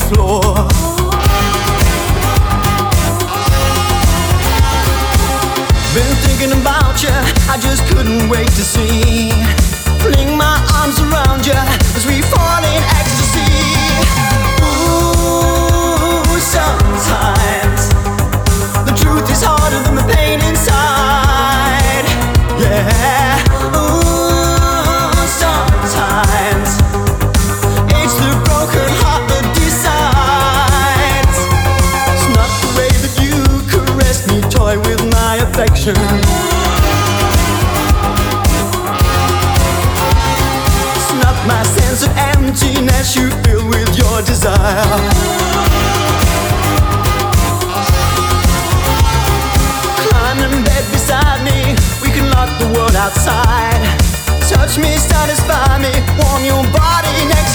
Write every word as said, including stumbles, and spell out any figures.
floor. Been thinking about you, I just couldn't wait to see. Fling my arms around you as we fall in ecstasy. Ooh, sometimes the truth is harder than the pain inside. Yeah. Ooh, sometimes it's the broken heart that decides. It's not the way that you caress me, toy with my affection. It's not my sense of emptiness you fill with your desire. Climb in bed beside me, we can lock the world outside. Touch me, satisfy me, warm your body next